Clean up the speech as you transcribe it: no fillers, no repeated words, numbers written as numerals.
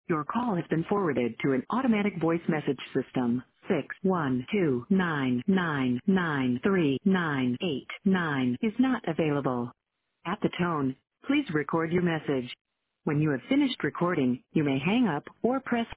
Your call has been forwarded to an automatic voice message system. 612999389 is not available. At the tone, please record your message. When you have finished recording, you may hang up or press